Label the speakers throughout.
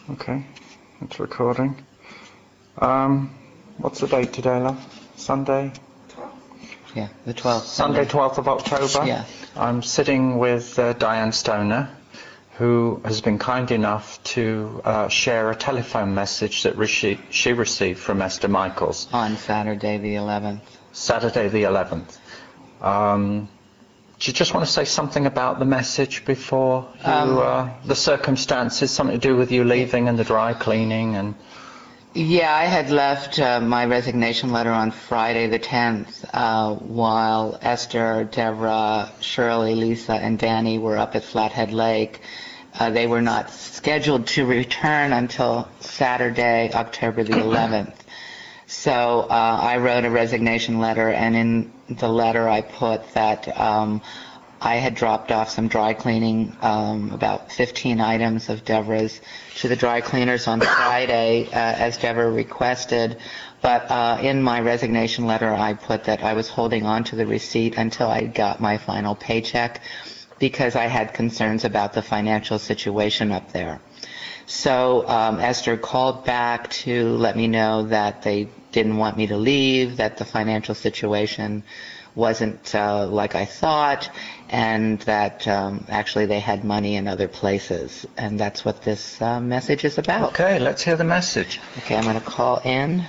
Speaker 1: Okay, it's recording. What's the date today, love? Sunday?
Speaker 2: Yeah, the 12th.
Speaker 1: Sunday, 12th of October?
Speaker 2: Yeah.
Speaker 1: I'm sitting with Diane Stoner, who has been kind enough to share a telephone message that she received from Esther Michaels.
Speaker 2: On Saturday the 11th.
Speaker 1: Saturday the 11th. Do you just want to say something about the message before you, the circumstances, something to do with you leaving and the dry cleaning and...
Speaker 2: Yeah, I had left my resignation letter on Friday the 10th while Esther, Deborah, Shirley, Lisa, and Danny were up at Flathead Lake. They were not scheduled to return until Saturday, October the 11th. So I wrote a resignation letter, and in the letter I put that I had dropped off some dry cleaning, about 15 items of Deborah's, to the dry cleaners on Friday, as Deborah requested. But in my resignation letter I put that I was holding on to the receipt until I got my final paycheck because I had concerns about the financial situation up there. So Esther called back to let me know that they didn't want me to leave, that the financial situation wasn't like I thought, and that actually they had money in other places. And that's what this message is about.
Speaker 1: Okay, let's hear the message.
Speaker 2: Okay, I'm going to call in.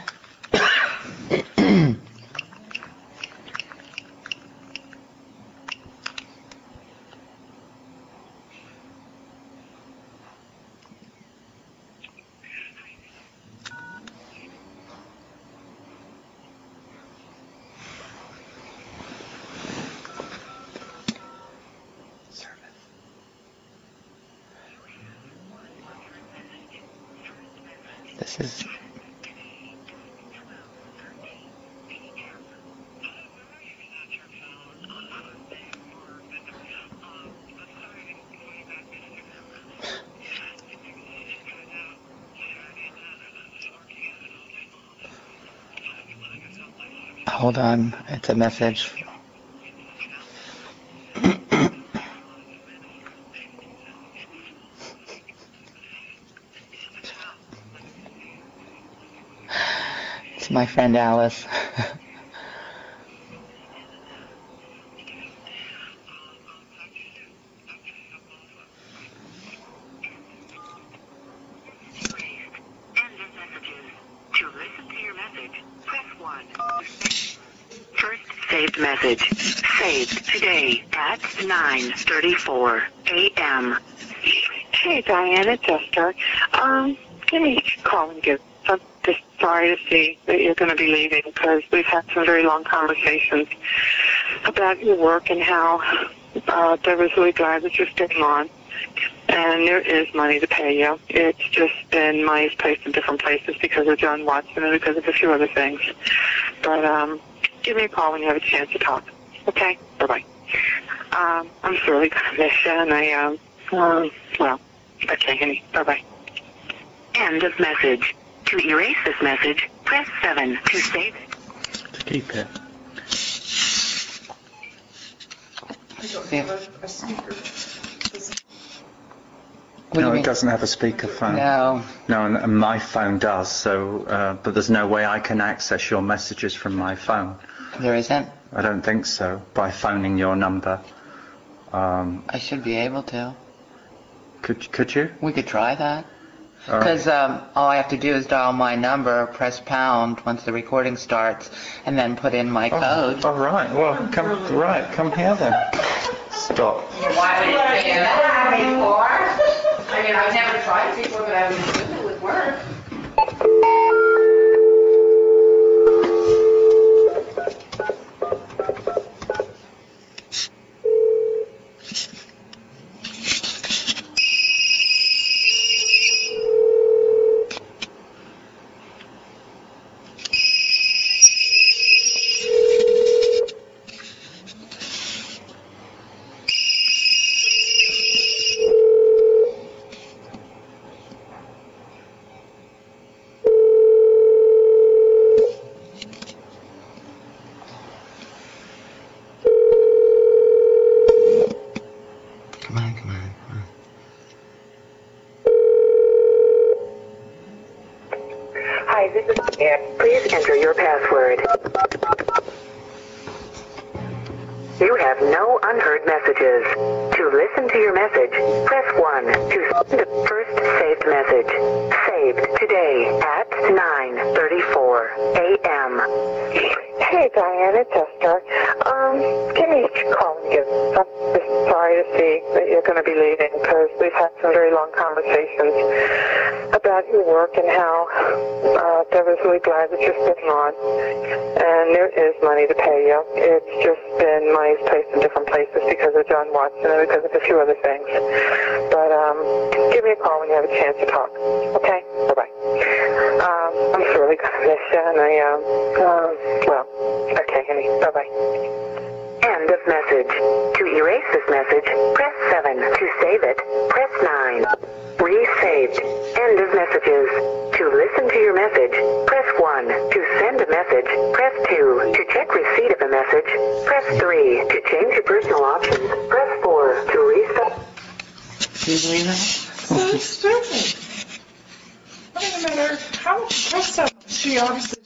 Speaker 2: This is... Hold on, it's a message. It's my friend Alice.
Speaker 3: Saved message. Saved today at 9:34 a.m. Hey, Diane, it's Esther. Give me a call and give. I'm just sorry to see that you're going to be leaving because we've had some very long conversations about your work and how I was really glad that you're staying on. And there is money to pay you. It's just been money's placed in different places because of John Watson and because of a few other things. But give me a call when you have a chance to talk. Okay? Bye-bye. I'm sorely going to miss you, and well, okay, honey. Bye-bye. End of message. To erase this message, press 7 to save it.
Speaker 1: To keep it.
Speaker 4: I don't have a speaker.
Speaker 1: No, it doesn't have a speakerphone.
Speaker 2: No.
Speaker 1: No, and my phone does, so, but there's no way I can access your messages from my phone.
Speaker 2: There isn't?
Speaker 1: I don't think so, by phoning your number.
Speaker 2: I should be able to.
Speaker 1: Could you?
Speaker 2: We could try that. Because all I have to do is dial my number, press pound once the recording starts, and then put in my code.
Speaker 1: All right. Well, come here then. Stop.
Speaker 5: Why would it say that before? I mean, I've never tried it before, but I would assume it would work.
Speaker 2: Come on, come on, come on.
Speaker 3: Please enter your password. You have no unheard messages. To listen to your message, press 1. To send the first saved message. Saved today at 9:34 a.m. Hey, Diane, it's Esther. Give me a call and give. I'm just sorry to see that you're going to be leaving because we've had some very long conversations about your work and how Deborah's really glad that you're sticking on. And there is money to pay you. It's just been money's placed in different places because of John Watson and because of a few other things. But give me a call when you have a chance to talk. Okay? Bye-bye. I'm really going to miss you, and okay, honey. Bye-bye. End of message. To erase this message, press 7. To save it, press 9. Resaved. End of messages. To listen to your message, press 1. To send a message, press 2. To check receipt of a message, press 3. To change your personal options, press 4. To reset.
Speaker 2: Do you believe that?
Speaker 4: So stupid. I mean, no matter how much she obviously